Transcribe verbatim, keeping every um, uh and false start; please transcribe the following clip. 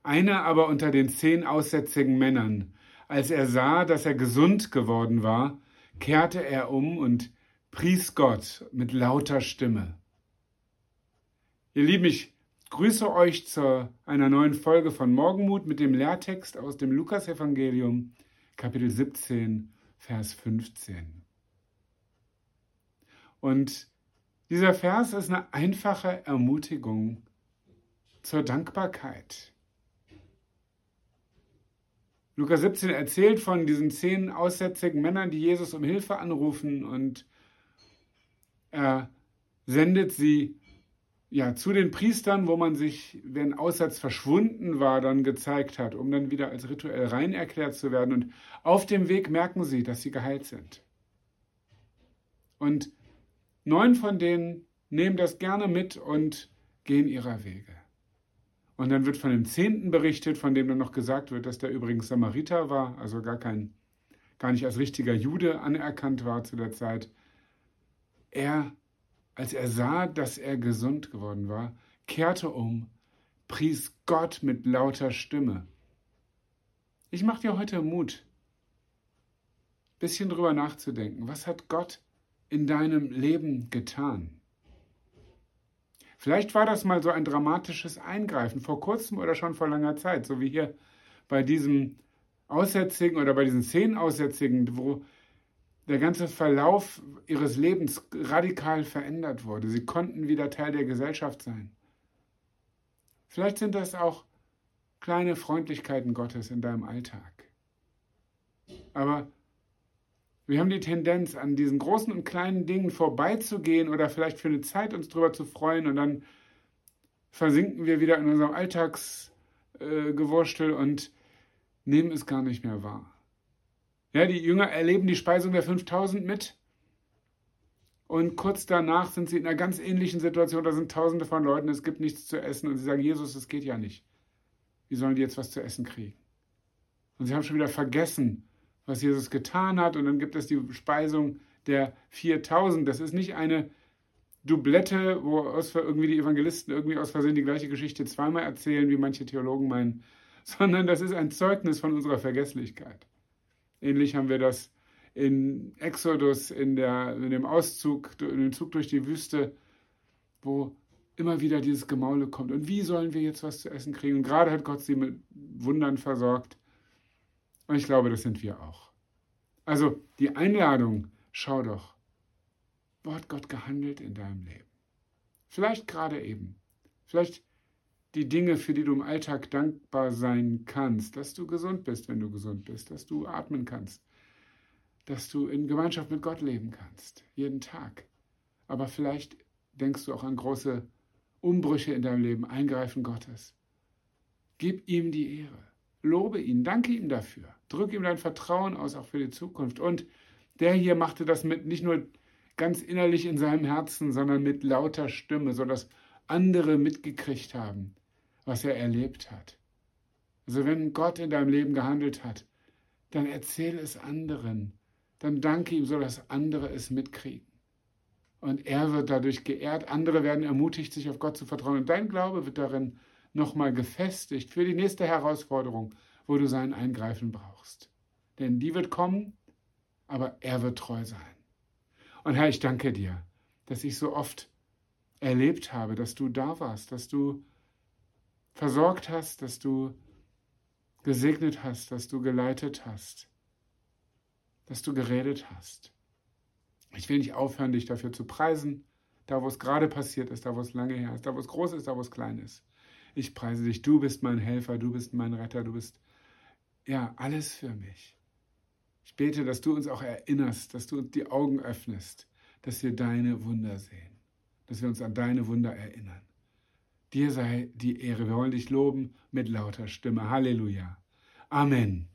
Einer aber unter den zehn aussätzigen Männern, als er sah, dass er gesund geworden war, kehrte er um und pries Gott mit lauter Stimme. Ihr Lieben, ich grüße euch zu einer neuen Folge von Morgenmut mit dem Lehrtext aus dem Lukasevangelium, Kapitel siebzehn, Vers fünfzehn. Und dieser Vers ist eine einfache Ermutigung zur Dankbarkeit. Lukas siebzehn erzählt von diesen zehn aussätzigen Männern, die Jesus um Hilfe anrufen, und er sendet sie ja zu den Priestern, wo man sich, wenn Aussatz verschwunden war, dann gezeigt hat, um dann wieder als rituell rein erklärt zu werden. Und auf dem Weg merken sie, dass sie geheilt sind. Und neun von denen nehmen das gerne mit und gehen ihrer Wege. Und dann wird von dem Zehnten berichtet, von dem dann noch gesagt wird, dass der übrigens Samariter war, also gar kein, gar nicht als richtiger Jude anerkannt war zu der Zeit. Er, als er sah, dass er gesund geworden war, kehrte um, pries Gott mit lauter Stimme. Ich mache dir heute Mut, ein bisschen drüber nachzudenken. Was hat Gott in deinem Leben getan? Vielleicht war das mal so ein dramatisches Eingreifen, vor kurzem oder schon vor langer Zeit, so wie hier bei diesem Aussätzigen oder bei diesen zehn Aussätzigen, wo der ganze Verlauf ihres Lebens radikal verändert wurde. Sie konnten wieder Teil der Gesellschaft sein. Vielleicht sind das auch kleine Freundlichkeiten Gottes in deinem Alltag. Aber wir haben die Tendenz, an diesen großen und kleinen Dingen vorbeizugehen oder vielleicht für eine Zeit uns drüber zu freuen, und dann versinken wir wieder in unserem Alltagsgewurstel äh, und nehmen es gar nicht mehr wahr. Ja, die Jünger erleben die Speisung der fünftausend mit, und kurz danach sind sie in einer ganz ähnlichen Situation. Da sind Tausende von Leuten, es gibt nichts zu essen, und sie sagen, Jesus, es geht ja nicht. Wie sollen die jetzt was zu essen kriegen? Und sie haben schon wieder vergessen, was Jesus getan hat, und dann gibt es die Speisung der viertausend. Das ist nicht eine Doublette, wo aus, irgendwie die Evangelisten irgendwie aus Versehen die gleiche Geschichte zweimal erzählen, wie manche Theologen meinen, sondern das ist ein Zeugnis von unserer Vergesslichkeit. Ähnlich haben wir das in Exodus, in, der, in dem Auszug, in dem Zug durch die Wüste, wo immer wieder dieses Gemaule kommt. Und wie sollen wir jetzt was zu essen kriegen? Und gerade hat Gott sie mit Wundern versorgt. Und ich glaube, das sind wir auch. Also die Einladung, schau doch, wo hat Gott gehandelt in deinem Leben? Vielleicht gerade eben. Vielleicht die Dinge, für die du im Alltag dankbar sein kannst, dass du gesund bist, wenn du gesund bist, dass du atmen kannst, dass du in Gemeinschaft mit Gott leben kannst, jeden Tag. Aber vielleicht denkst du auch an große Umbrüche in deinem Leben, Eingreifen Gottes. Gib ihm die Ehre. Lobe ihn, danke ihm dafür. Drück ihm dein Vertrauen aus, auch für die Zukunft. Und der hier machte das mit nicht nur ganz innerlich in seinem Herzen, sondern mit lauter Stimme, sodass andere mitgekriegt haben, was er erlebt hat. Also wenn Gott in deinem Leben gehandelt hat, dann erzähle es anderen. Dann danke ihm, sodass andere es mitkriegen. Und er wird dadurch geehrt. Andere werden ermutigt, sich auf Gott zu vertrauen. Und dein Glaube wird darin nochmal gefestigt für die nächste Herausforderung, wo du sein Eingreifen brauchst. Denn die wird kommen, aber er wird treu sein. Und Herr, ich danke dir, dass ich so oft erlebt habe, dass du da warst, dass du versorgt hast, dass du gesegnet hast, dass du geleitet hast, dass du geredet hast. Ich will nicht aufhören, dich dafür zu preisen, da wo es gerade passiert ist, da wo es lange her ist, da wo es groß ist, da wo es klein ist. Ich preise dich, du bist mein Helfer, du bist mein Retter, du bist ja alles für mich. Ich bete, dass du uns auch erinnerst, dass du uns die Augen öffnest, dass wir deine Wunder sehen, dass wir uns an deine Wunder erinnern. Dir sei die Ehre, wir wollen dich loben mit lauter Stimme. Halleluja. Amen.